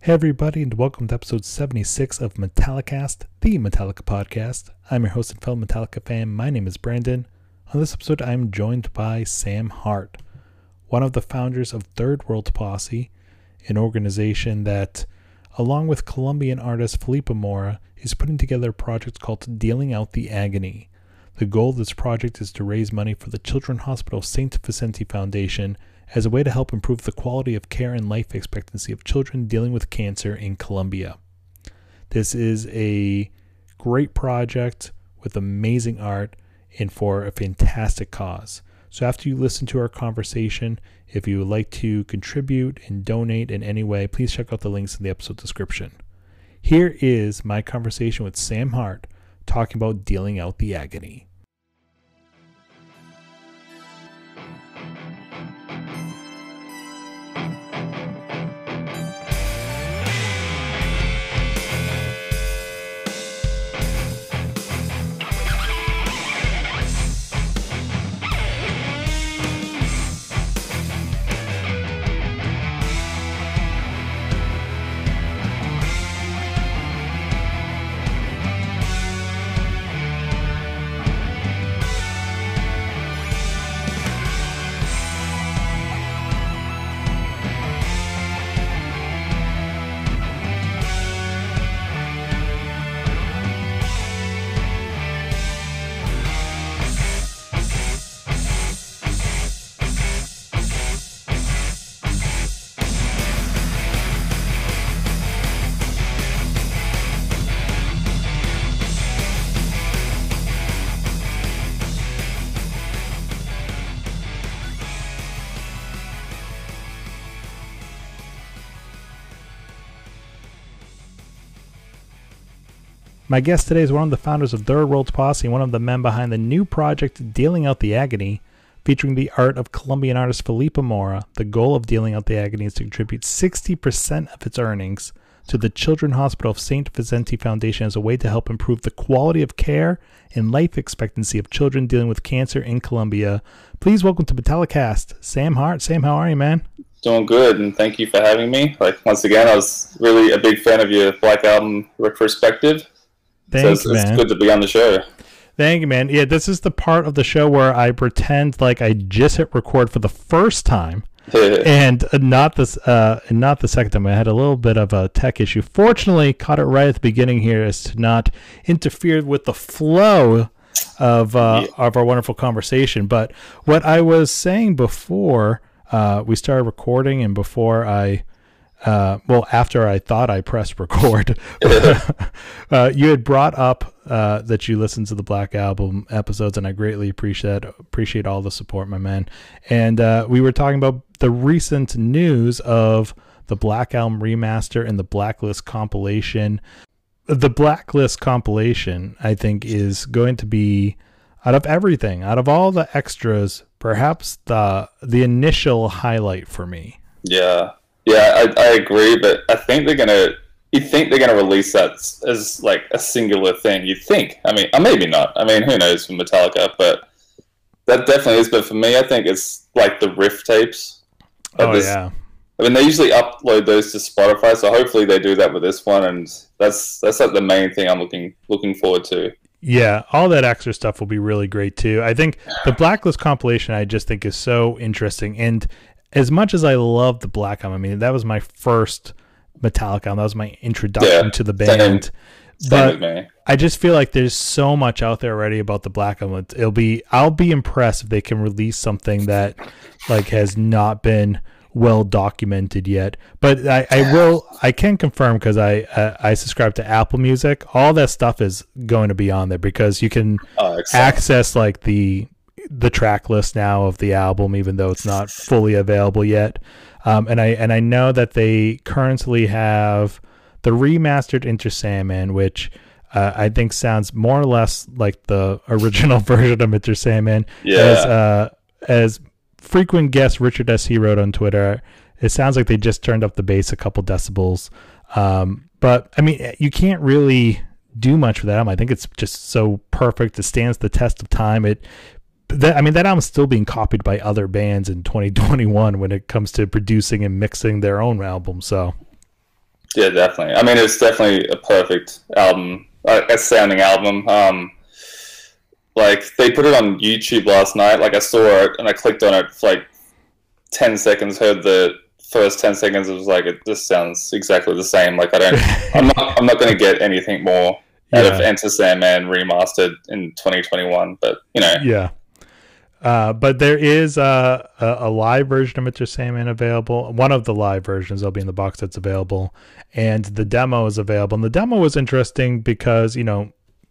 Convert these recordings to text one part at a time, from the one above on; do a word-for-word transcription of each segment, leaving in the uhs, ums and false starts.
Hey everybody, and welcome to episode seventy-six of Metallicast, the Metallica podcast. I'm your host and fellow Metallica fan. My name is Brandon. On this episode, I'm joined by Sam Hart, one of the founders of Third World Posse, an organization that, along with Colombian artist Felipe Mora, is putting together a project called Dealing Out the Agony. The goal of this project is to raise money for the Children's Hospital Saint Vicente Foundation as a way to help improve the quality of care and life expectancy of children dealing with cancer in Colombia. This is a great project with amazing art and for a fantastic cause. So after you listen to our conversation, if you would like to contribute and donate in any way, please check out the links in the episode description. Here is my conversation with Sam Hart talking about dealing out the agony. My guest today is one of the founders of Third World Posse and one of the men behind the new project Dealing Out the Agony, featuring the art of Colombian artist Felipe Mora. The goal of Dealing Out the Agony is to contribute sixty percent of its earnings to the Children's Hospital of Saint Vicente Foundation as a way to help improve the quality of care and life expectancy of children dealing with cancer in Colombia. Please welcome to Metallicast, Sam Hart. Sam, how are you, man? Doing good, and thank you for having me. Like, once again, I was really a big fan of your Black Album retrospective. Thanks, so it's, man. It's good to be on the show. Thank you, man. Yeah, this is the part of the show where I pretend like I just hit record for the first time, and not this, uh, not the second time. I had a little bit of a tech issue. Fortunately, caught it right at the beginning here, as to not interfere with the flow of uh, yeah. of our wonderful conversation. But what I was saying before uh, we started recording, and before I. Uh, well, after I thought I pressed record, uh, you had brought up uh, that you listened to the Black Album episodes, and I greatly appreciate appreciate all the support, my man. And uh, we were talking about the recent news of the Black Album remaster and the Blacklist compilation. The Blacklist compilation, I think, is going to be, out of everything, out of all the extras, perhaps the the initial highlight for me. Yeah. Yeah, I, I agree, but I think they're gonna. You think they're gonna release that as like a singular thing? You think? I mean, or maybe not. I mean, who knows for Metallica? But that definitely is. But for me, I think it's like the riff tapes. Oh this, yeah. I mean, they usually upload those to Spotify, so hopefully they do that with this one, and that's that's like the main thing I'm looking looking forward to. Yeah, all that extra stuff will be really great too. I think the Blacklist compilation, I just think, is so interesting. And as much as I love the Black Album, I mean, that was my first Metallica album. That was my introduction yeah, to the band. Same, but same with me. I just feel like there's so much out there already about the Black Album. It'll be, I'll be impressed if they can release something that like has not been well documented yet. But I, I will, I can confirm, because I uh, I subscribe to Apple Music. All that stuff is going to be on there, because you can oh, access like the the track list now of the album, even though it's not fully available yet. Um, and I and I know that they currently have the remastered Enter Sandman, which uh, I think sounds more or less like the original version of Enter Sandman. Yeah. As, uh, as frequent guest Richard S. He wrote on Twitter, it sounds like they just turned up the bass a couple decibels. Um, but I mean, you can't really do much with that album. I think it's just so perfect. It stands the test of time. It that, I mean, that album's still being copied by other bands in twenty twenty-one when it comes to producing and mixing their own albums. So, Yeah, definitely. I mean, it's definitely a perfect album, a, a sounding album. Um, like they put it on YouTube last night. Like I saw it and I clicked on it for like ten seconds. Heard the first ten seconds. It was like it just sounds exactly the same. Like I don't. I'm not. I'm not going to get anything more out yeah. of Enter Sandman remastered in twenty twenty-one. But you know. Yeah. Uh, but there is a, a, a live version of Enter Sandman available. One of the live versions will be in the box that's available, and the demo is available. And the demo was interesting because you know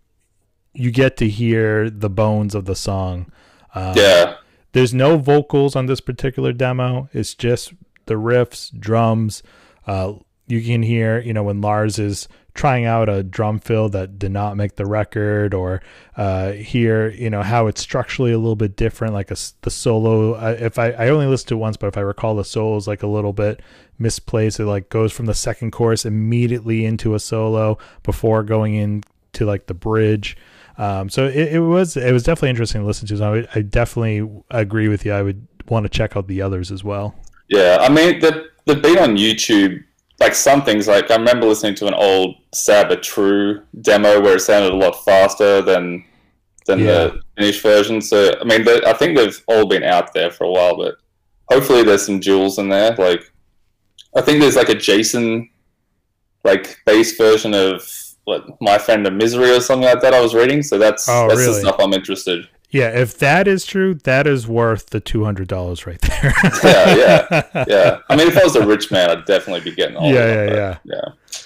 you get to hear the bones of the song. Um, yeah. There's no vocals on this particular demo. It's just the riffs, drums. Uh, you can hear, you know, when Lars is trying out a drum fill that did not make the record, or uh, hear, you know, how it's structurally a little bit different. Like a, the solo, uh, if I, I only listened to it once, but if I recall, the solo is like a little bit misplaced. It like goes from the second chorus immediately into a solo before going into like the bridge. Um, so it, it was it was definitely interesting to listen to. So I, I definitely agree with you. I would want to check out the others as well. Yeah, I mean the the beat on YouTube. Like some things, like I remember listening to an old Sabbath True demo where it sounded a lot faster than than yeah. the finished version. So I mean, I think they've all been out there for a while, but hopefully there's some jewels in there. Like I think there's like a Jason like bass version of what My Friend of Misery or something like that I was reading. So that's oh, that's really? the stuff I'm interested. Yeah, if that is true, that is worth the two hundred dollars right there. yeah, yeah, yeah. I mean, if I was a rich man, I'd definitely be getting all yeah, of yeah, that. Yeah, yeah.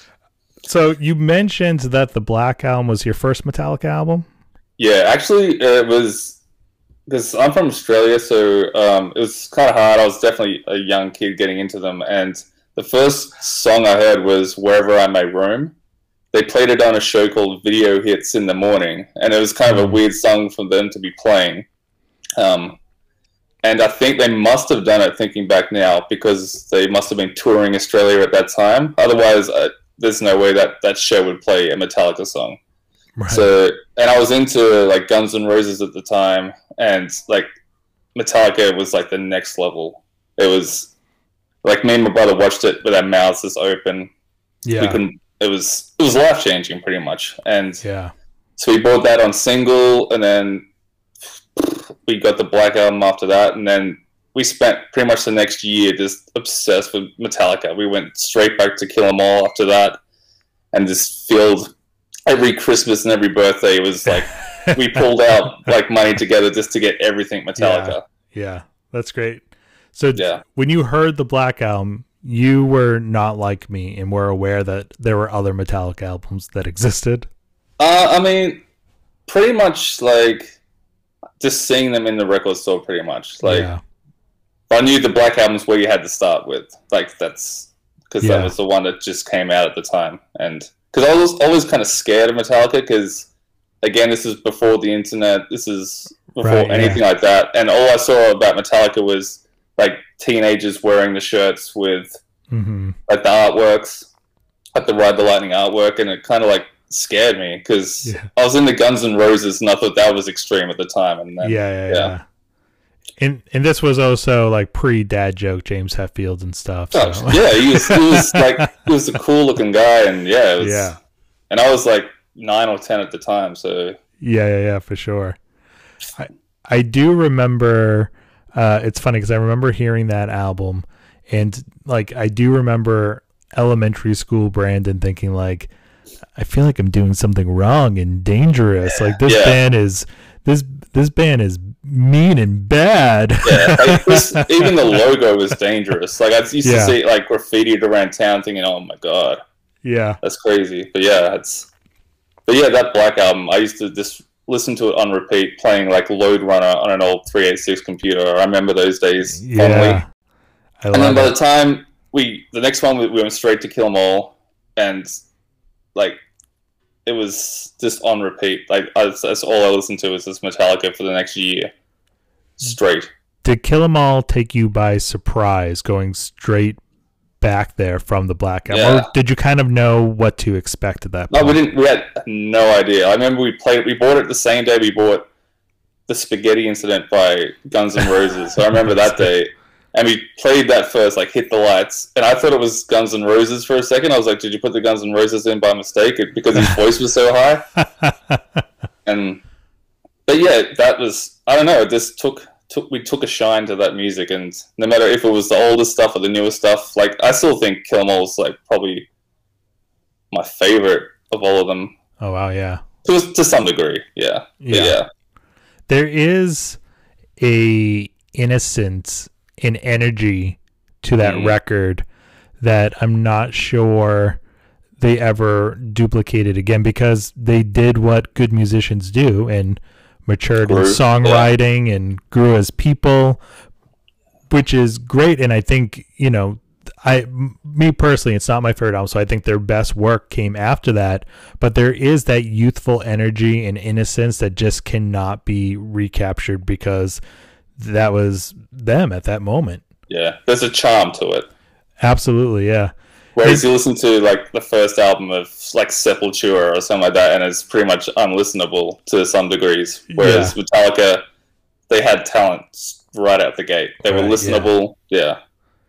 So you mentioned that the Black Album was your first Metallica album? Yeah, actually, it was because I'm from Australia, so um, it was kind of hard. I was definitely a young kid getting into them, and the first song I heard was Wherever I May Roam. They played it on a show called Video Hits in the morning, and it was kind of a weird song for them to be playing. Um, and I think they must have done it, thinking back now, because they must have been touring Australia at that time. Otherwise, uh, there's no way that that show would play a Metallica song. Right. So, and I was into like Guns N' Roses at the time, and like Metallica was like the next level. It was like me and my brother watched it with our mouths just open. Yeah. We couldn't. It was it was life changing pretty much, and yeah. So we bought that on single, and then we got the Black Album after that, and then we spent pretty much the next year just obsessed with Metallica. We went straight back to Kill 'Em All after that, and just filled every Christmas and every birthday. It was like we pulled out like money together just to get everything Metallica. Yeah, yeah. That's great. So yeah. when you heard the Black Album, you were not like me and were aware that there were other Metallica albums that existed? Uh, I mean, pretty much like just seeing them in the record store pretty much. Like, yeah. I knew the Black Album's where you had to start with. Like, that's because yeah. that was the one that just came out at the time. And because I was always kind of scared of Metallica because, again, this is before the internet. This is before right, anything yeah. like that. And all I saw about Metallica was like teenagers wearing the shirts with mm-hmm. like the artworks, like the Ride the Lightning artwork, and it kind of like scared me because yeah. I was into Guns N' Roses and I thought that was extreme at the time. And then, yeah, yeah, yeah. yeah. And and this was also like pre dad joke James Hetfield and stuff. So. Oh, yeah, he was, he was like he was a cool looking guy, and yeah, it was, yeah. And I was like nine or ten at the time, so yeah, yeah, yeah, for sure. I I do remember. Uh, it's funny because I remember hearing that album, and like I do remember elementary school Brandon thinking like, I feel like I'm doing something wrong and dangerous. Like this yeah. band is this this band is mean and bad. Yeah, like this, even the logo was dangerous. Like I used yeah. to see it like graffitied around town, thinking, "Oh my god, yeah, that's crazy." But yeah, it's but yeah, that Black Album, I used to just listen to it on repeat, playing like Load Runner on an old three eighty-six computer. I remember those days yeah, fondly. And then by it. the time we, the next one we went straight to Kill 'Em All, and like it was just on repeat. Like I, that's all I listened to was this Metallica for the next year, straight. Did Kill 'Em All take you by surprise, going straight back there from the Black Album? Yeah. Or did you kind of know what to expect at that No, point? we didn't. We had no idea. I remember we played. We bought it the same day we bought the Spaghetti Incident by Guns N' Roses. So I remember that day. And we played that first, like Hit the Lights, and I thought it was Guns N' Roses for a second. I was like, did you put the Guns N' Roses in by mistake because his voice was so high? And but yeah, that was, I don't know, it just took took we took a shine to that music, and no matter if it was the older stuff or the newer stuff, like I still think Kill 'Em All's like probably my favorite of all of them. Oh wow, yeah. To to some degree, yeah. Yeah. yeah. There is a innocence and energy to that mm. record that I'm not sure they ever duplicated again, because they did what good musicians do and matured grew, in songwriting yeah. and grew as people, which is great. And I think, you know, I, me personally, it's not my favorite album, so I think their best work came after that, but there is that youthful energy and innocence that just cannot be recaptured because that was them at that moment. Yeah, there's a charm to it. Absolutely, yeah. Whereas you listen to like the first album of like Sepultura or something like that, and it's pretty much unlistenable to some degrees. Whereas yeah. Metallica, they had talent right out the gate. They right, were listenable, yeah. yeah.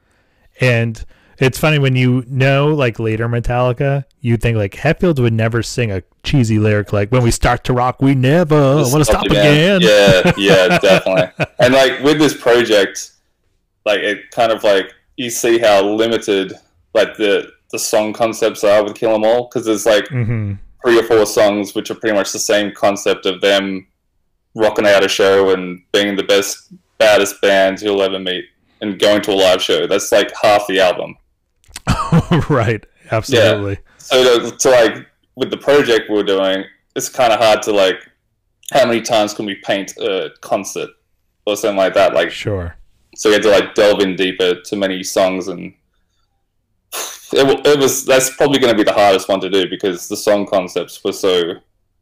And it's funny when you know, like later Metallica, you think like Hetfield would never sing a cheesy lyric like "When we start to rock, we never want to stop again." again. Yeah, yeah, definitely. And like with this project, like it kind of like you see how limited like the the song concepts are with Kill 'Em All, because there's like mm-hmm. three or four songs which are pretty much the same concept of them rocking out a show and being the best, baddest band you'll ever meet and going to a live show. That's like half the album. Right, absolutely. Yeah. So to, to like with the project we we're doing, it's kind of hard to like how many times can we paint a concert or something like that. Like sure. So we had to like delve in deeper to many songs, and it, it was that's probably going to be the hardest one to do because the song concepts were so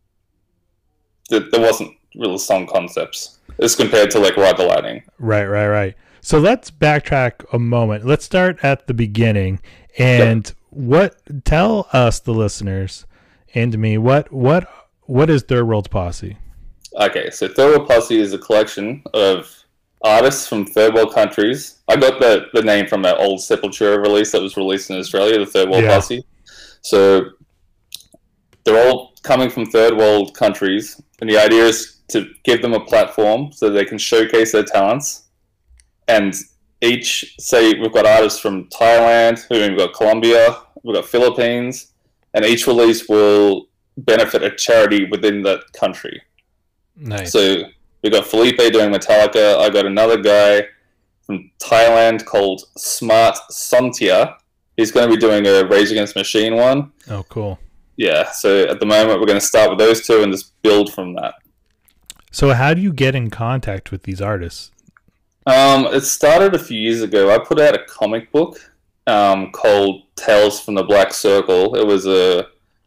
there, there wasn't real song concepts as compared to like Ride the Lightning. Right, right, right. So let's backtrack a moment. Let's start at the beginning and yep. what tell us the listeners and me what what what is Third World Posse? Okay, so Third World Posse is a collection of artists from third world countries. I got the, the name from an old Sepultura release that was released in Australia, the Third World yeah. Posse. So they're all coming from third world countries, and the idea is to give them a platform so they can showcase their talents. And each, say we've got artists from Thailand, we've got Colombia, we've got Philippines, and each release will benefit a charity within that country. Nice. So we got Felipe doing Metallica. I got another guy from Thailand called Smart Sontia. He's going to be doing a Rage Against the Machine one. Oh, cool. Yeah, so at the moment we're going to start with those two and just build from that. So how do you get in contact with these artists? Um, it started a few years ago. I put out a comic book um, called Tales from the Black Circle. It was a,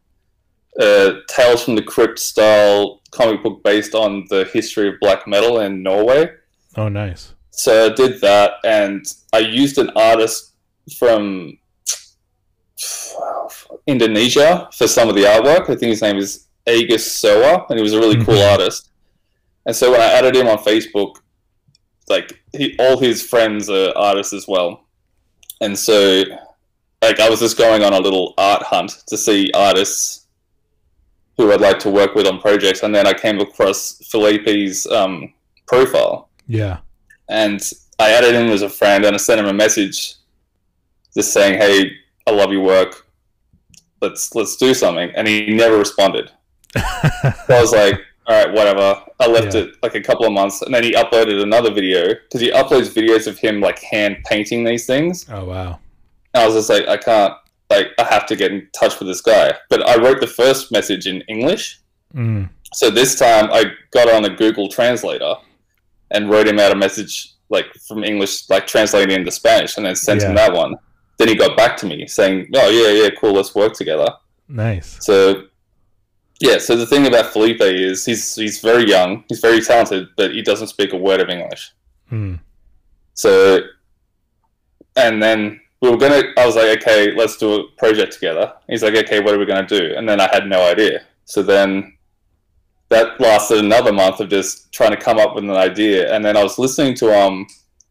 a Tales from the Crypt style comic book based on the history of black metal in Norway. Oh, nice. So I did that, and I used an artist from Indonesia for some of the artwork. I think his name is Agus Soa, and he was a really cool artist. And so when I added him on Facebook, like he, all his friends are artists as well. And so like I was just going on a little art hunt to see artists who I'd like to work with on projects, and then I came across Felipe's um, profile. Yeah. And I added him as a friend, and I sent him a message just saying, "Hey, I love your work. Let's let's do something." And he never responded. So I was like, all right, whatever. I left yeah. it like a couple of months, and then he uploaded another video because he uploads videos of him like hand painting these things. Oh wow! And I was just like, I can't. Like, I have to get in touch with this guy. But I wrote the first message in English. Mm. So this time I got on a Google Translator and wrote him out a message like from English, like translating into Spanish, and then sent yeah. him that one. Then he got back to me saying, "Oh yeah, yeah, cool, let's work together." Nice. So yeah, so the thing about Felipe is he's he's very young, he's very talented, but he doesn't speak a word of English. Mm. So, and then we were gonna. I was like, okay, let's do a project together. He's like, okay, what are we gonna do? And then I had no idea. So then that lasted another month of just trying to come up with an idea. And then I was listening to um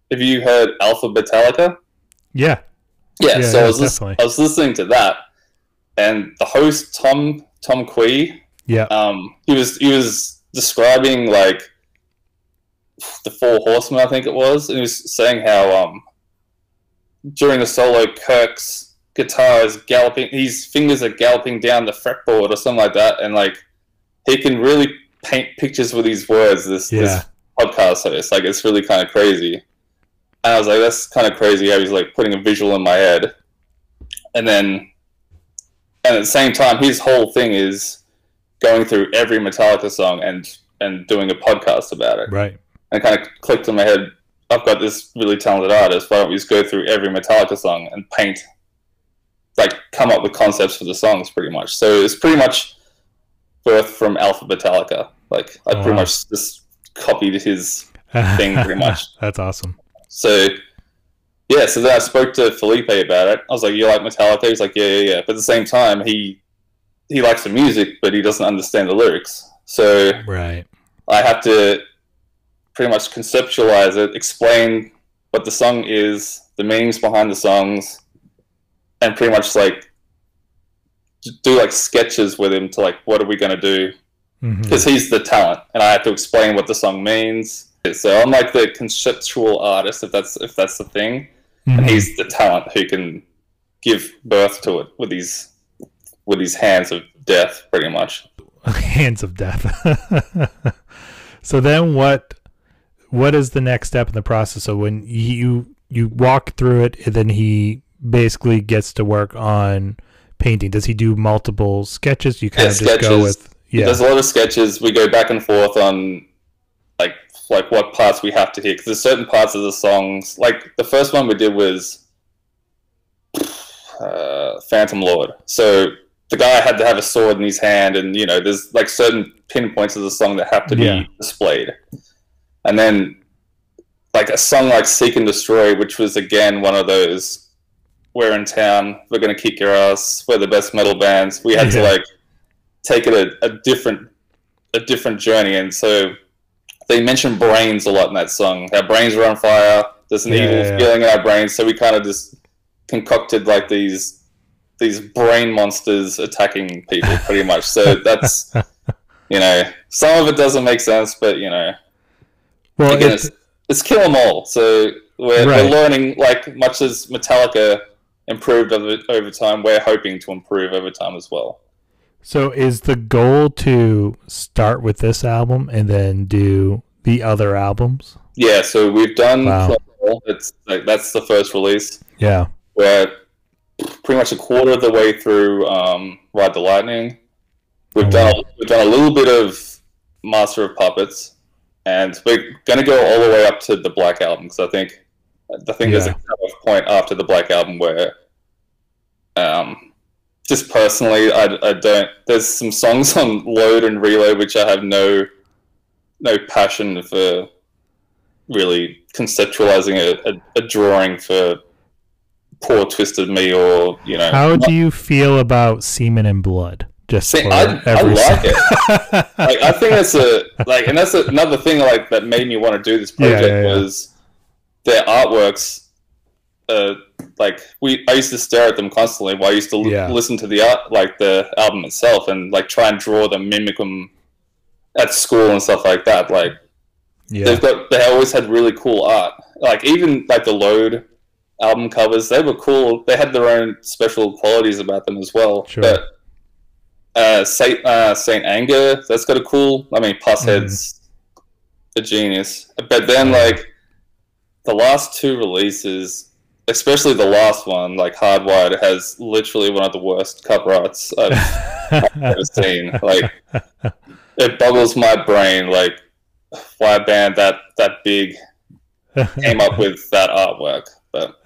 have you heard Alpha Metallica? Yeah. Yeah, yeah so yeah, I, was lis- I was listening to that, and the host, Tom Tom Quee, yeah. um, he was he was describing, like, the Four Horsemen, I think it was, and he was saying how um, during the solo, Kirk's guitar is galloping, his fingers are galloping down the fretboard or something like that, and, like, he can really paint pictures with his words, this, yeah. this podcast host. Like, it's really kind of crazy. And I was like, that's kind of crazy how he's, like, putting a visual in my head. And then, and at the same time, his whole thing is going through every Metallica song and, and doing a podcast about it. Right. And it kind of clicked in my head, I've got this really talented artist, why don't we just go through every Metallica song and paint, like, come up with concepts for the songs, pretty much. So it's pretty much birthed from Alpha Metallica. Like, I oh, pretty wow. much just copied his thing, pretty much. That's awesome. So, yeah, so then I spoke to Felipe about it. I was like, you like Metallica? He's like, yeah, yeah, yeah. But at the same time, he he likes the music, but he doesn't understand the lyrics. So right. I have to pretty much conceptualize it, explain what the song is, the meanings behind the songs, and pretty much, like, do, like, sketches with him to, like, what are we going to do? Because mm-hmm. he's the talent, and I have to explain what the song means. So I'm like the conceptual artist, if that's if that's the thing, mm-hmm. and he's the talent who can give birth to it with his with his hands of death, pretty much. Hands of death. So then, what what is the next step in the process? So when you you walk through it, and then he basically gets to work on painting. Does he do multiple sketches? You kind yeah, of just sketches. go with yeah. There's a lot of sketches. We go back and forth on like like what parts we have to hit, because there's certain parts of the songs. Like the first one we did was uh, Phantom Lord. So the guy had to have a sword in his hand, and you know, there's like certain pinpoints of the song that have to be yeah. displayed. And then like a song like Seek and Destroy, which was again one of those, we're in town, we're going to kick your ass, we're the best metal bands. We had yeah. to like take it a, a different a different journey. And so they mentioned brains a lot in that song. Our brains are on fire. There's an yeah, evil yeah. feeling in our brains. So we kind of just concocted like these these brain monsters attacking people, pretty much. So that's, you know, some of it doesn't make sense, but, you know, well, again, it's, it's kill 'em all. So we're, right. we're learning, like, much as Metallica improved over, over time, we're hoping to improve over time as well. So is the goal to start with this album and then do the other albums? Yeah, so we've done wow. it's like that's the first release. Yeah. We're pretty much a quarter of the way through um, Ride the Lightning. We've oh, done wow. we've done a little bit of Master of Puppets, and we're gonna go all the way up to the Black Album, because I think I think yeah. there's a cutoff point after the Black Album where um just personally, I, I don't. There's some songs on Load and Reload which I have no no passion for really conceptualizing a, a, a drawing for poor Twisted Me, or you know. How do you feel about Semen and Blood? Just See, I, I like it. Like, I think that's a like, and that's another thing like that made me want to do this project yeah, yeah, yeah. was their artworks. Uh, like we, I used to stare at them constantly while I used to l- yeah. listen to the art, like the album itself, and like try and draw them, mimic them at school and stuff like that. Like yeah. they've got, they always had really cool art. Like even like the Load album covers, they were cool. They had their own special qualities about them as well. Sure. But uh, Saint uh, Saint Anger, that's got a cool. I mean, Pushead's mm. a genius. But then like the last two releases. Especially the last one, like Hardwired, has literally one of the worst cover arts I've, I've ever seen. Like, it boggles my brain, like, why a band that, that big came up with that artwork. But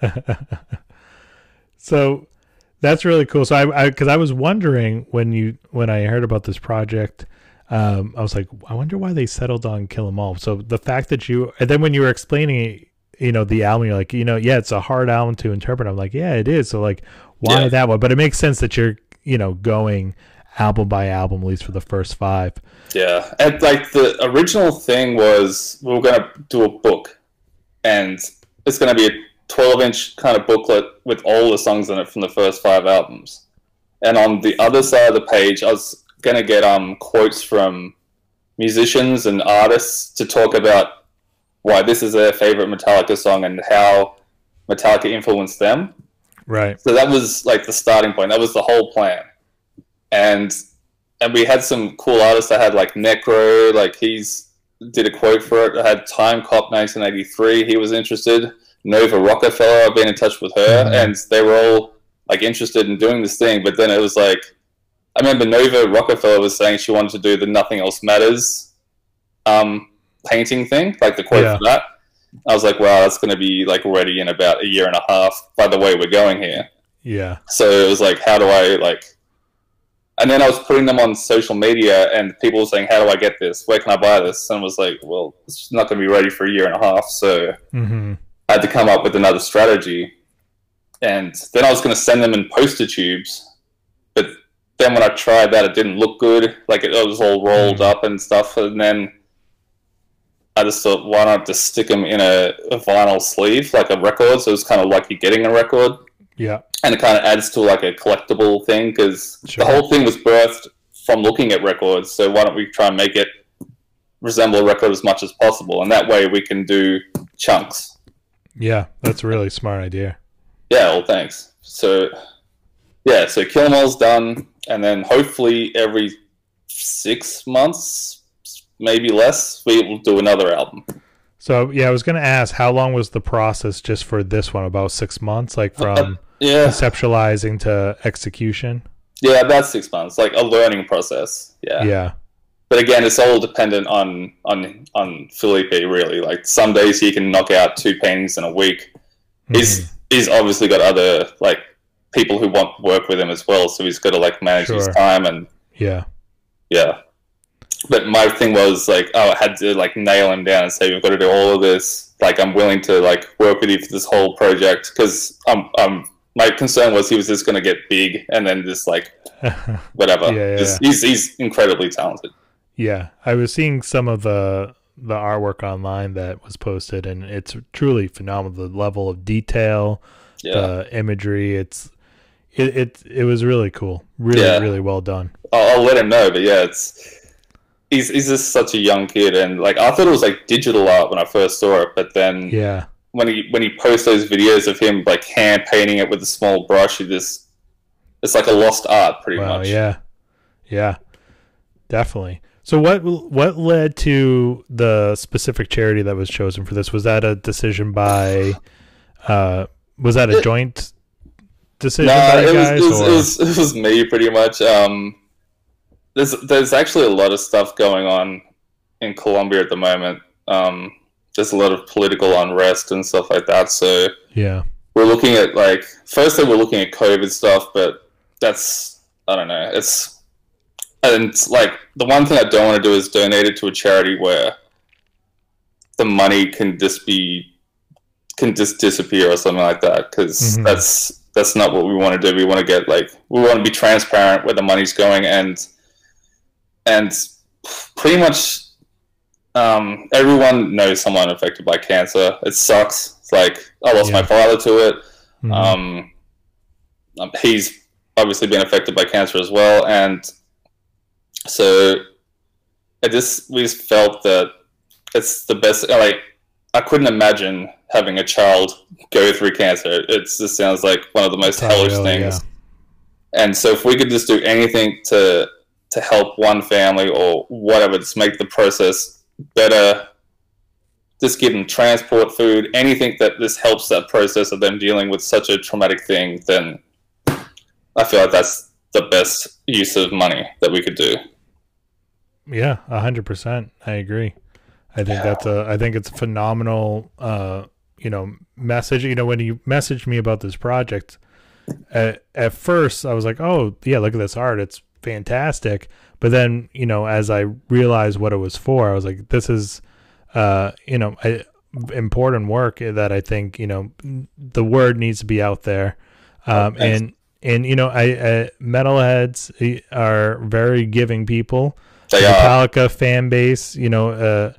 so that's really cool. So I, because I, I was wondering when you when I heard about this project, um, I was like, I wonder why they settled on Kill 'Em All. So the fact that you, and then when you were explaining it, you know, the album, you're like, you know, yeah, it's a hard album to interpret. I'm like, yeah, it is. So like, why yeah. that one? But it makes sense that you're, you know, going album by album, at least for the first five. Yeah. And like the original thing was we were going to do a book, and it's going to be a twelve inch kind of booklet with all the songs in it from the first five albums. And on the other side of the page, I was going to get um quotes from musicians and artists to talk about why this is their favorite Metallica song and how Metallica influenced them. Right. So that was like the starting point. That was the whole plan. And and we had some cool artists. I had like Necro, like he's did a quote for it. I had Time Cop nineteen eighty-three. He was interested. Nova Rockefeller, I've been in touch with her, mm-hmm. and they were all like interested in doing this thing. But then it was like, I remember Nova Rockefeller was saying she wanted to do the Nothing Else Matters um, painting thing, like the quote yeah. for that. I was like, wow, that's going to be like ready in about a year and a half by the way we're going here. Yeah. So it was like, how do I like, and then I was putting them on social media and people were saying, how do I get this? Where can I buy this? And I was like, well, it's not going to be ready for a year and a half. So mm-hmm. I had to come up with another strategy. And then I was going to send them in poster tubes. But then when I tried that, it didn't look good. Like it, it was all rolled mm-hmm. up and stuff. And then I just thought, why not just stick them in a, a vinyl sleeve, like a record? So it was kind of like you're getting a record. Yeah. And it kind of adds to like a collectible thing because sure. the whole thing was birthed from looking at records. So why don't we try and make it resemble a record as much as possible? And that way we can do chunks. Yeah, that's a really smart idea. Yeah, well, thanks. So, yeah, so Kill 'Em All's done. And then hopefully every six months, maybe less, we will do another album. So, yeah, I was going to ask, how long was the process just for this one? About six months, like from uh, yeah. conceptualizing to execution? Yeah, about six months, like a learning process. Yeah. Yeah. But again, it's all dependent on, on, on Felipe, really. Like some days he can knock out two paintings in a week. Mm-hmm. He's, he's obviously got other, like, people who want to work with him as well, so he's got to, like, manage sure. his time and... Yeah. Yeah. But my thing was, like, oh, I had to, like, nail him down and say, we've got to do all of this. Like, I'm willing to, like, work with you for this whole project. Because um, um, my concern was he was just going to get big and then just, like, whatever. yeah, yeah, just, yeah. He's, he's incredibly talented. Yeah. I was seeing some of the the artwork online that was posted, and it's truly phenomenal. The level of detail, yeah. the imagery, it's... It, it it was really cool. Really, yeah. really well done. I'll, I'll let him know, but yeah, it's... He's he's just such a young kid, and like I thought it was like digital art when I first saw it, but then yeah, when he when he posts those videos of him like hand painting it with a small brush, he just it's like a lost art pretty wow, much. Yeah, yeah, definitely. So what what led to the specific charity that was chosen for this? Was that a decision by? Uh, was that a it, joint decision nah, by you it guys? Was, it, was, or? It, was, it was me pretty much. Um, There's there's actually a lot of stuff going on in Colombia at the moment. Um, there's a lot of political unrest and stuff like that. So yeah, we're looking at like firstly we're looking at COVID stuff, but that's I don't know. It's and it's like the one thing I don't want to do is donate it to a charity where the money can just be can just disappear or something like that because mm-hmm. that's that's not what we want to do. We want to get like we want to be transparent where the money's going and. And pretty much um, everyone knows someone affected by cancer. It sucks. It's like I lost yeah. my father to it. Mm-hmm. Um, he's obviously been affected by cancer as well, and so I just we just felt that it's the best. Like I couldn't imagine having a child go through cancer. It just sounds like one of the most hellish real, things. Yeah. And so if we could just do anything to to help one family or whatever, just make the process better, just give them transport, food, anything that just helps that process of them dealing with such a traumatic thing, then I feel like that's the best use of money that we could do. Yeah, a hundred percent. I agree. I think yeah. that's a, I think it's a phenomenal, uh, you know, message. You know, when you messaged me about this project, at, at first I was like, oh yeah, look at this art. It's fantastic. But then, you know, as I realized what it was for, I was like, this is, uh, you know, I, important work that I think, you know, the word needs to be out there. Um, oh, and, and, you know, I, I, metalheads are very giving people. They the are. Metallica fan base, you know, uh,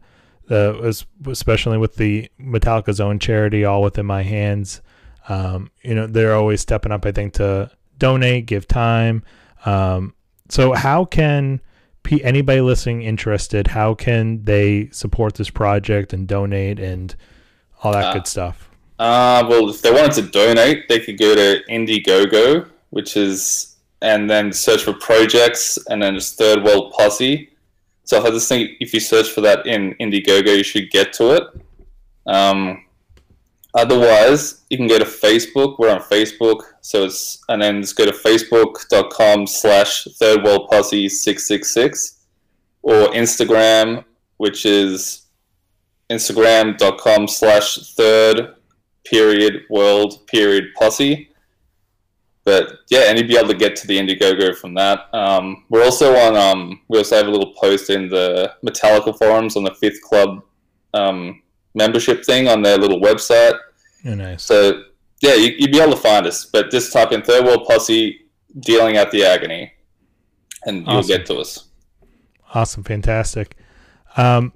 uh, especially with the Metallica's own charity, All Within My Hands. Um, you know, they're always stepping up, I think, to donate, give time. Um, so how can p- anybody listening interested, how can they support this project and donate and all that uh, good stuff? Uh, well, if they wanted to donate, they could go to Indiegogo, which is, and then search for projects, and then it's Third World Posse. So I just think if you search for that in Indiegogo, you should get to it. Um, otherwise, you can go to Facebook. We're on Facebook. So it's, and then just go to facebook.com slash Third World Posse six six six, or Instagram, which is instagram.com slash third period world period posse. But yeah, and you'd be able to get to the Indiegogo from that. Um, we're also on, um, we also have a little post in the Metallica forums on the Fifth Club um, membership thing on their little website. Oh, nice. So yeah, you, you'd be able to find us, but just type in Third World Posse Dealing Out the Agony and you'll awesome. Get to us. Awesome. Fantastic. Um,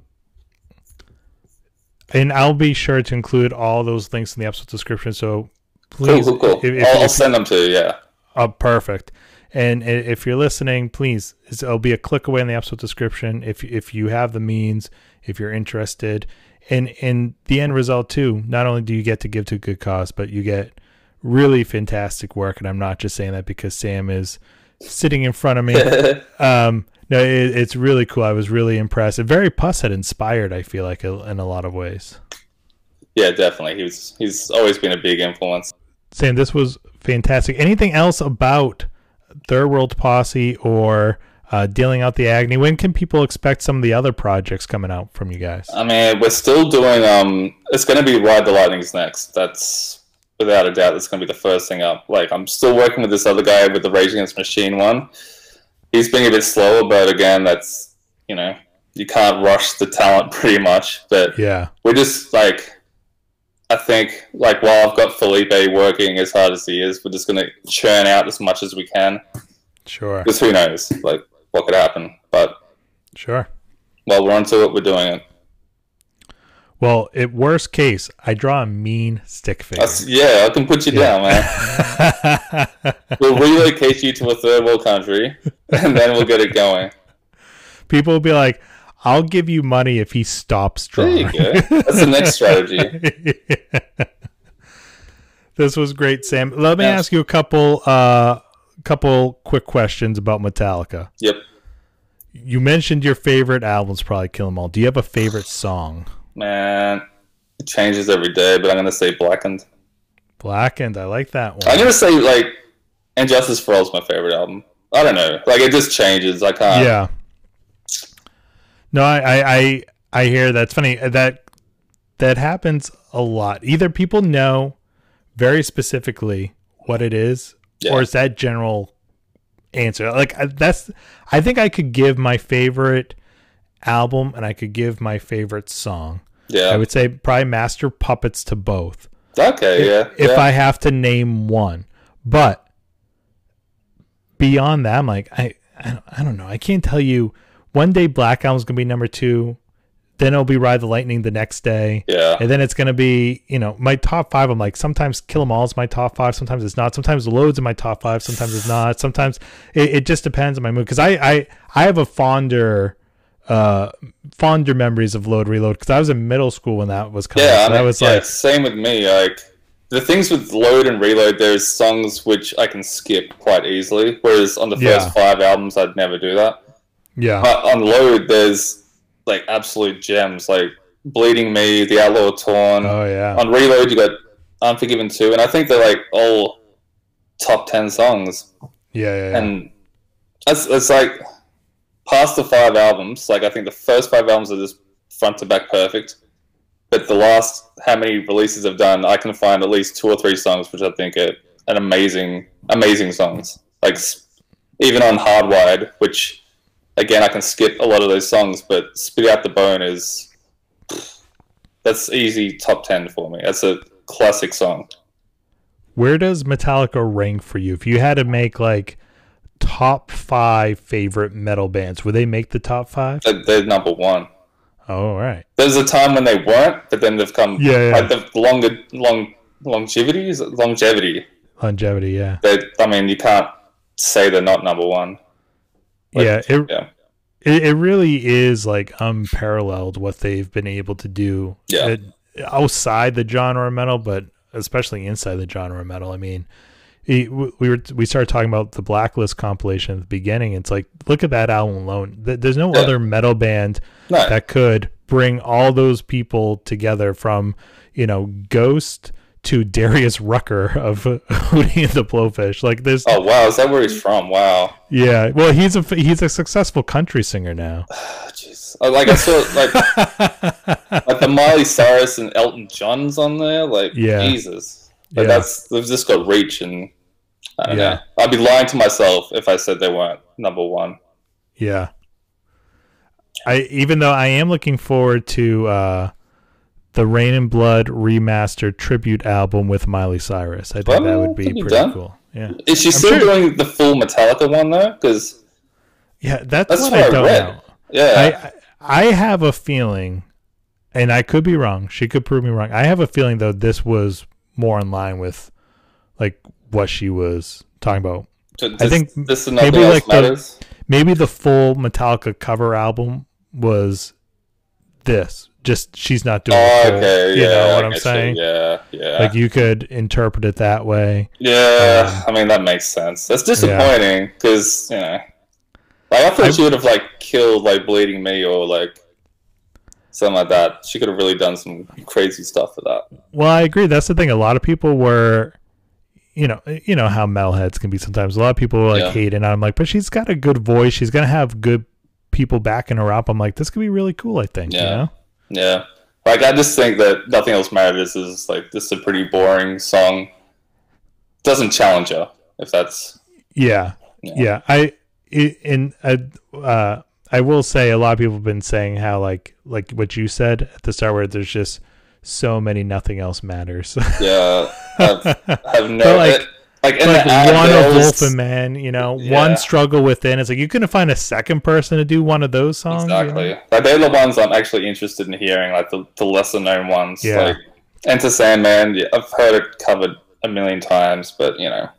and I'll be sure to include all those links in the episode description. So please, cool, cool, cool. If, if, I'll, I'll send them to you. Yeah. Oh, perfect. And if you're listening, please, it'll be a click away in the episode description. If if you have the means, if you're interested, and in the end result too, not only do you get to give to a good cause, but you get really fantastic work. And I'm not just saying that because Sam is sitting in front of me. um, no, it, it's really cool. I was really impressed. And very Pushead inspired, I feel like, in a lot of ways. Yeah, definitely. He was, he's always been a big influence. Sam, this was fantastic. Anything else about Third World Posse or uh, Dealing Out the Agony? When can people expect some of the other projects coming out from you guys? I mean, we're still doing, um, it's going to be Ride the Lightning's next. That's, without a doubt, that's going to be the first thing up. Like, I'm still working with this other guy with the Rage Against the Machine one. He's being a bit slower, but again, that's, you know, you can't rush the talent pretty much. But yeah, we're just, like, I think, like, while I've got Felipe working as hard as he is, we're just going to churn out as much as we can. Sure. Because who knows, like, what could happen. But sure. While we're onto it, we're doing it. Well, at worst case, I draw a mean stick figure. That's, yeah, I can put you yeah. down, man. We'll relocate you to a third world country, and then we'll get it going. People will be like, I'll give you money if he stops drawing. There you go. That's the next strategy. Yeah. This was great, Sam. Let me yeah. ask you a couple uh, couple quick questions about Metallica. Yep. You mentioned your favorite album's probably Kill 'Em All. Do you have a favorite song? Man, it changes every day, but I'm going to say Blackened. Blackened, I like that one. I'm going to say, like, And Justice for All is my favorite album. I don't know. Like, it just changes. I can't. Yeah. No, I, I, I, I hear that's funny. That that happens a lot. Either people know very specifically what it is, yeah. or it's that general answer. Like that's, I think I could give my favorite album and I could give my favorite song. Yeah, I would say probably Master Puppets to both. Okay, if, yeah. If yeah. I have to name one, but beyond that, I'm like I, I, I don't know. I can't tell you. One day Black Album's going to be number two. Then it'll be Ride the Lightning the next day. Yeah. And then it's going to be, you know, my top five. I'm like, sometimes Kill 'Em All is my top five. Sometimes it's not. Sometimes Load's in my top five. Sometimes it's not. Sometimes it, it just depends on my mood. Because I, I, I have a fonder, uh, fonder memories of Load Reload because I was in middle school when that was coming. Yeah, so I mean, that was yeah, like, same with me. Like the things with Load and Reload, there's songs which I can skip quite easily. Whereas on the first Yeah. five albums, I'd never do that. Yeah. But on Load, there's like absolute gems like Bleeding Me, The Outlaw Torn. Oh yeah. On Reload, you got Unforgiven two, and I think they're like all top ten songs. Yeah, yeah, yeah. And that's it's like past the five albums. Like I think the first five albums are just front to back perfect. But the last how many releases I've done, I can find at least two or three songs which I think are an amazing, amazing songs. Like even on Hardwired, which. Again, I can skip a lot of those songs, but Spit Out the Bone is... That's easy top ten for me. That's a classic song. Where does Metallica rank for you? If you had to make, like, top five favorite metal bands, would they make the top five? They're, they're number one. Oh, all right. There's a time when they weren't, but then they've come. Yeah, yeah. Like the longer long longevity is it longevity. Longevity, yeah. They, I mean, you can't say they're not number one. Like, yeah, it, yeah. It, it really is like unparalleled what they've been able to do. Yeah. It, outside the genre of metal, but especially inside the genre of metal. I mean, it, we were we started talking about the Blacklist compilation at the beginning. It's like, look at that album alone. There's no yeah. other metal band no. that could bring all those people together, from, you know, Ghost to Darius Rucker of Hootie and the Blowfish. Like, there's oh wow, is that where he's from? Wow. Yeah, well, he's a he's a successful country singer now. Jeez, like I saw like like the Miley Cyrus and Elton John's on there. Like, yeah. Jesus, like, yeah. that's they've just got reach, and I don't yeah. know. I'd be lying to myself if I said they weren't number one. Yeah. I even though I am looking forward to uh, the Rain and Blood remastered tribute album with Miley Cyrus. I think well, that would be pretty done. cool. Yeah. Is she I'm still sure. doing the full Metallica one though? Because yeah, that's, that's what, what I don't read. know. Yeah, I I have a feeling, and I could be wrong. She could prove me wrong. I have a feeling though this was more in line with like what she was talking about. So I think this maybe like matters? the maybe the full Metallica cover album was this. Just she's not doing oh, full, okay, you yeah, know what I I'm saying? You. Yeah, yeah. Like you could interpret it that way. Yeah, um, I mean that makes sense. That's disappointing because yeah. you know, like I thought I, she would have like killed like Bleeding Me or like something like that. She could have really done some crazy stuff for that. Well, I agree. That's the thing. A lot of people were, you know, you know how metalheads can be sometimes. A lot of people were like yeah. hating. I'm like, but she's got a good voice. She's gonna have good people backing her up. I'm like, this could be really cool. I think. Yeah. You know? Yeah. Like, I just think that Nothing Else Matters is, like, this is a pretty boring song. Doesn't challenge you, if that's... Yeah. Yeah. yeah. I, in, uh, I will say a lot of people have been saying how, like, like what you said at the start, where there's just so many Nothing Else Matters. Yeah. I've, I've no... like, it, like, in like the ad, one of was, Wolf and Man, you know, yeah. one Struggle Within. It's like you couldn't find a second person to do one of those songs. Exactly. You know? Like, they're the ones I'm actually interested in hearing, like the, the lesser known ones. Yeah. Like Enter Sandman, yeah, I've heard it covered a million times, but you know,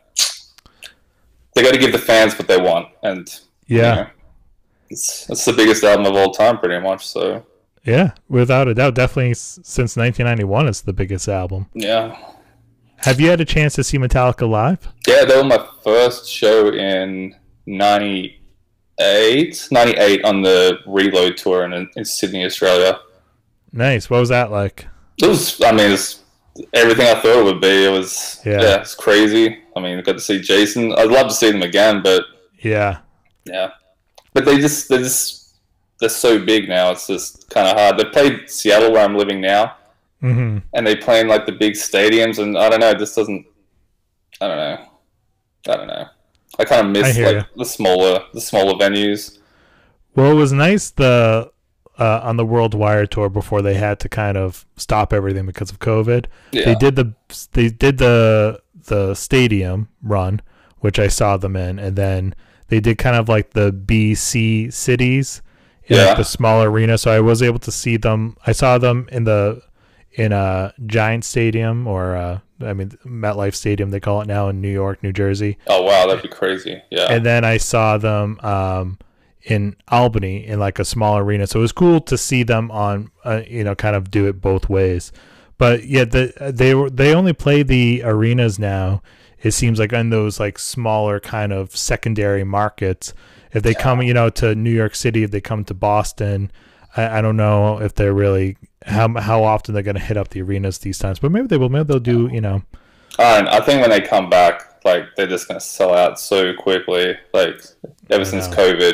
they got to give the fans what they want, and yeah, you know, it's it's the biggest album of all time, pretty much. So yeah, without a doubt, definitely since nineteen ninety-one, it's the biggest album. Yeah. Have you had a chance to see Metallica live? Yeah, they were my first show in ninety-eight, ninety-eight on the Reload tour in, in Sydney, Australia. Nice. What was that like? It was, I mean, it's everything I thought it would be. It was, yeah, yeah it's crazy. I mean, I got to see Jason. I'd love to see them again, but yeah, yeah. But they just, they just, they're so big now. It's just kind of hard. They played Seattle, where I'm living now. Mm-hmm. And they play in like the big stadiums, and I don't know, it just doesn't. I don't know. I don't know. I kind of miss like you. the smaller, the smaller venues. Well, it was nice the uh, on the World Wire tour before they had to kind of stop everything because of COVID. Yeah. They did the they did the the stadium run, which I saw them in, and then they did kind of like the B C cities in yeah. like the smaller arena. So I was able to see them. I saw them in the. in a Giant Stadium, or uh, I mean MetLife Stadium, they call it now, in New York, New Jersey. Oh wow, that'd be crazy! Yeah. And then I saw them um, in Albany in like a small arena, so it was cool to see them on, uh, you know, kind of do it both ways. But yeah, the, they were they only play the arenas now. It seems like in those like smaller kind of secondary markets. If they yeah. come, you know, to New York City, if they come to Boston. I, I don't know if they're really how how often they're going to hit up the arenas these times, but maybe they will. Maybe they'll do, you know. And I think when they come back, like they're just going to sell out so quickly, like ever since COVID.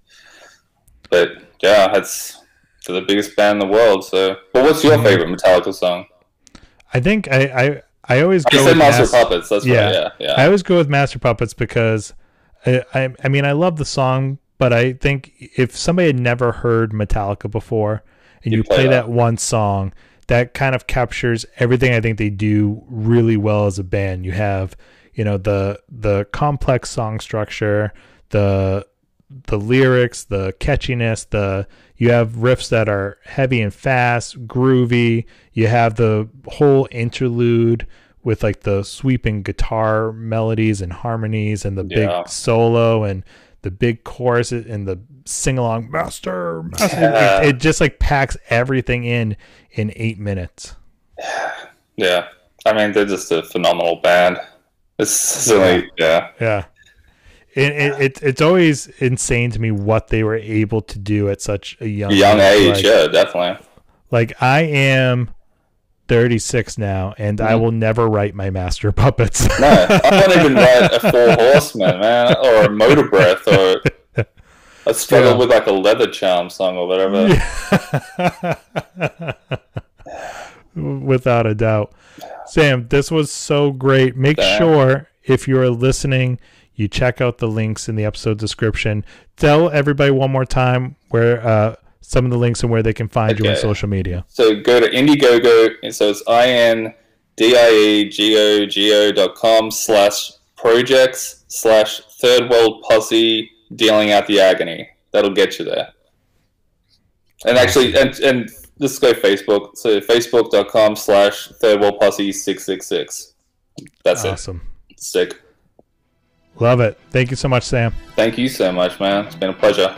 But yeah, it's for the biggest band in the world. So, but what's your mm-hmm. favorite Metallica song? I think I I, I always I go said with Master Mas- Puppets. That's yeah. right. Yeah, yeah. I always go with Master Puppets because I, I I mean I love the song. But I think if somebody had never heard Metallica before and you, you play, play that. that one song, that kind of captures everything I think they do really well as a band. You have, you know, the the complex song structure, the the lyrics, the catchiness, the you have riffs that are heavy and fast, groovy. You have the whole interlude with like the sweeping guitar melodies and harmonies and the yeah. big solo and the big chorus and the sing along master, master. Yeah. It, it just like packs everything in in eight minutes. Yeah, I mean they're just a phenomenal band. It's silly, yeah, yeah. It, it, it it's always insane to me what they were able to do at such a young young age. Like, yeah, definitely. Like I am thirty-six now, and mm-hmm. I will never write my master puppets. No, I won't even write a Four Horsemen, man, or a Motor Breath, or I struggle yeah. with like a Leather Charm song or whatever. Yeah. Without a doubt. Sam, this was so great. Make Damn. sure if you're listening, you check out the links in the episode description. Tell everybody one more time where uh, some of the links and where they can find okay. you on social media. So go to Indiegogo, and so it's I N D I E G O G O dot com slash projects slash third world posse dealing out the agony. That'll get you there. And actually, and and let's go Facebook. So facebook dot com slash third world posse six six six. That's awesome. it. Awesome. Sick. Love it. Thank you so much, Sam. Thank you so much, man. It's been a pleasure.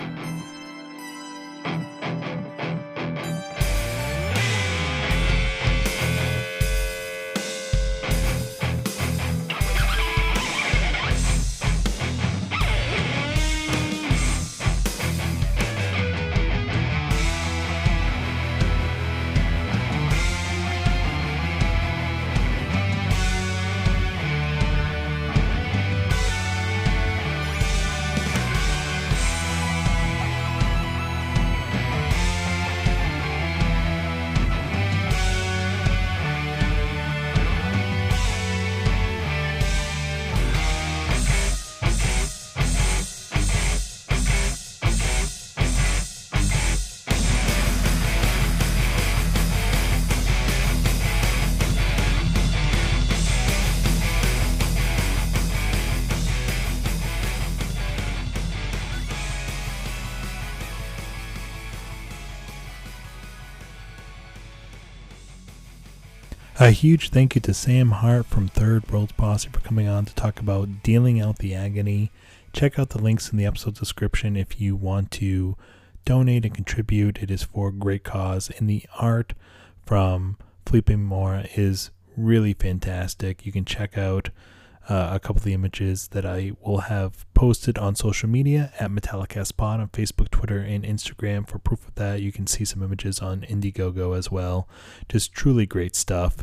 A huge thank you to Sam Hart from Third World Posse for coming on to talk about Dealing Out the Agony. Check out the links in the episode description if you want to donate and contribute. It is for a great cause, and the art from Felipe Mora is really fantastic. You can check out uh, a couple of the images that I will have posted on social media at MetallicastPod on Facebook, Twitter, and Instagram. For proof of that, you can see some images on Indiegogo as well. Just truly great stuff.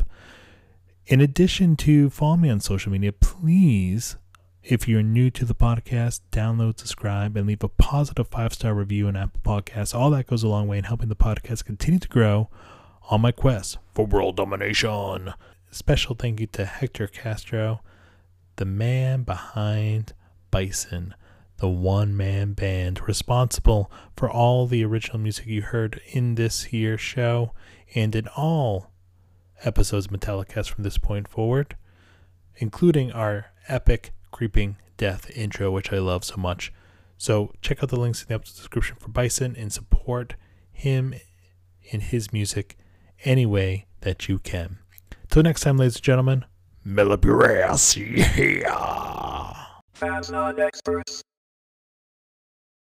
In addition to follow me on social media, please, if you're new to the podcast, download, subscribe, and leave a positive five-star review on Apple Podcasts. All that goes a long way in helping the podcast continue to grow on my quest for world domination. Special thank you to Hector Castro, the man behind Bison, the one-man band responsible for all the original music you heard in this here show and in all episodes of Metallicast from this point forward, including our epic Creeping Death intro, which I love so much. So check out the links in the episode description for Bison and support him and his music any way that you can. Till next time, ladies and gentlemen, Meliburas, yeah. Fans not experts.